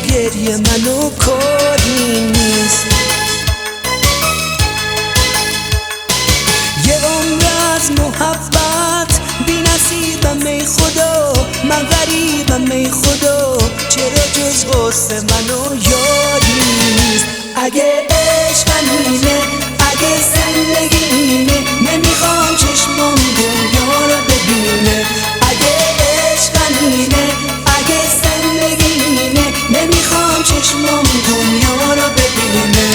گریه منو کاری نیست. یه عمر از محبت بی نصیبم ای خدا، من غریبم ای خدا، چرا جز غصه منو یاری نیست. اگه عشق اینه، اگه زندگی اینه، نمیخوام چشمم دنیا رو ببینه. اگه عشق اینه، اگه زندگی اینه، نمیخوام چشمم دنیا رو ببینه.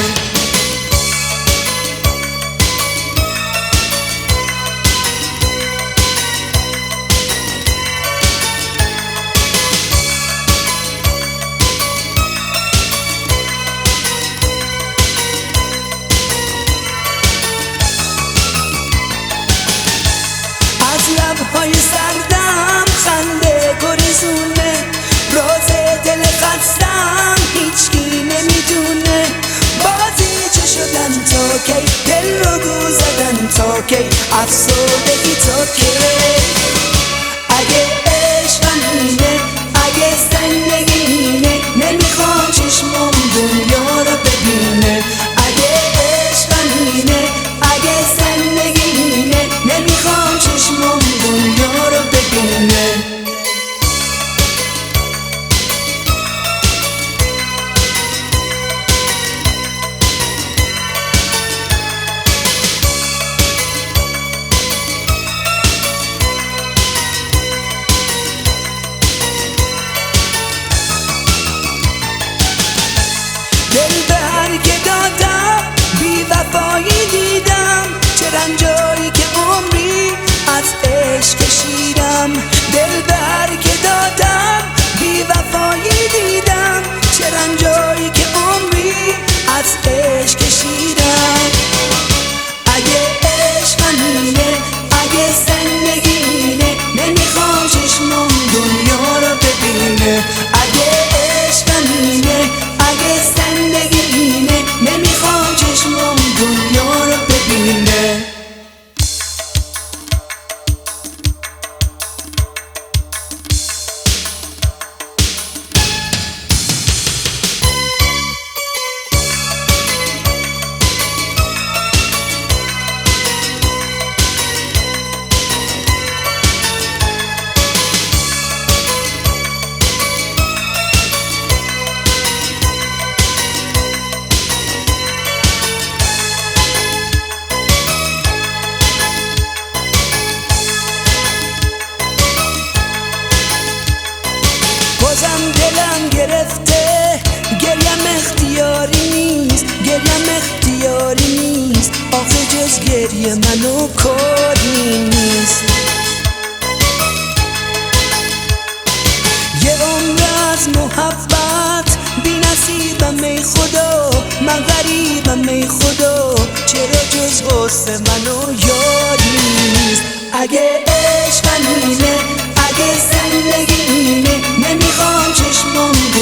لبهای سردم خنده گریزونه، راز دل خستم هیچکی نمیدونه. بازی چه شدن تا کی، دل رو گول زدن تا کی، افسردگی تا کی. اگه عشق اینه، اگه زندگی اینه، نمیخوام چشمم دنیا رو ببینه. اگه عشق اینه، اگه زندگی اینه، نمیخوام چشمم دنیا رو ببینه. دل به هر که دادم بی وفایی دیدم، چه رنجایی که عمری از عشق کشیدم. دل به هر که دادم بی وفایی دیدم، چه رنجایی که عمری از عشق کشیدم. اگه عشق اینه، اگه زندگی اینه، نمیخوام چشمم دنیا رو ببینه. اگه عشق اینه، اگه زندگی اینه، نمیخوام چشمم دنیا رو ببینه. بازم دلم گرفته، گریم اختیاری نیست، گریم اختیاری نیست، آخه جز گریه منو کاری نیست. یه عمر از محبت بی نصیبم ای خدا، من غریبم ای خدا، چرا جز غصه منو یاری نیست. اگه عشق اینه، اگه زندگی اینه، نمیخوام چشمم